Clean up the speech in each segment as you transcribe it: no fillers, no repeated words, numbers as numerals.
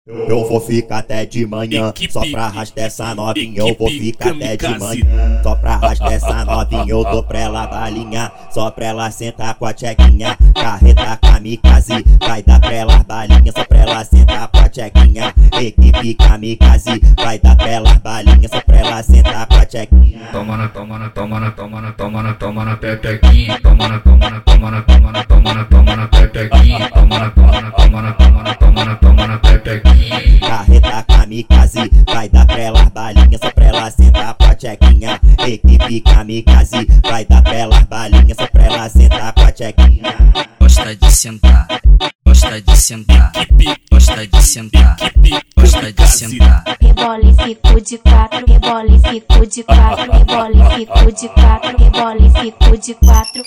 Eu vou ficar até de manhã, só pra arrastar essa novinha. Eu vou ficar até de manhã, só pra arrastar essa novinha. Eu dou pra ela balinha, só pra ela sentar com a tchequinha. Carreta kamikaze, vai dar pra ela balinha, só pra ela sentar com a tchequinha. Equipe kamikaze, vai dar pra ela balinha, só pra ela sentar com a tchequinha. Toma na, toma na, toma na, toma na, toma na, toma na pepequinha. Toma na, toma na, toma na, toma na, toma na, toma na pepequinha. Toma na, toma na, toma na, toma na, toma na, toma na pepequinha. Carreta kamikaze, vai dar pra ela balinha, só pra ela sentar com a tchequinha. Equipe kamikaze, vai dar pra ela balinha, só pra ela sentar com a tchequinha. Gosta de sentar, gosta de sentar, gosta de sentar, gosta de sentar. Rebola e fico de quatro, rebola e fico de quatro, rebola e fico de quatro, rebola e fico de quatro.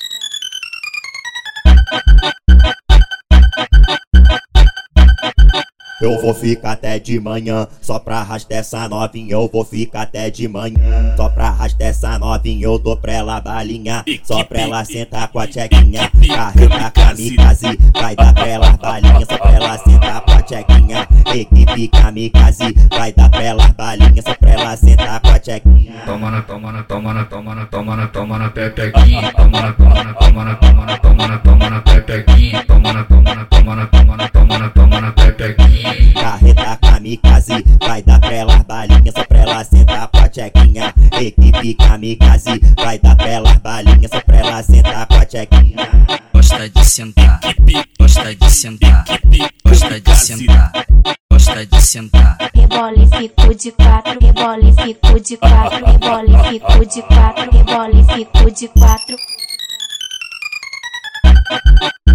Eu vou ficar até de manhã, só pra arrastar essa novinha. Eu vou ficar até de manhã, só pra arrastar essa novinha. Eu dou pra ela balinha, só pra ela sentar com a tchequinha. Carreta kamikaze, vai dar pra ela balinha, só pra ela sentar com a tchequinha. Equipe kamikaze, vai dar pra ela balinha, só pra ela sentar com a tchequinha. Toma na, toma na, toma na, toma na, toma na, toma na pepequinha. Toma na, toma na, toma na, toma na, toma na, toma na pepequinha. Toma na, toma na, toma na, toma na, toma na, toma na pepequinha. Carreta kamikaze, vai dar pra ela balinha, só pra ela sentar com a tchequinha. Equipe kamikaze, vai dar pra ela balinha, só pra ela sentar com a tchequinha. Gosta de sentar, gosta de sentar, gosta de sentar, gosta de sentar. Rebola e fico de quatro, rebola e fico de quatro, rebola e fico de quatro, rebola e fico de quatro.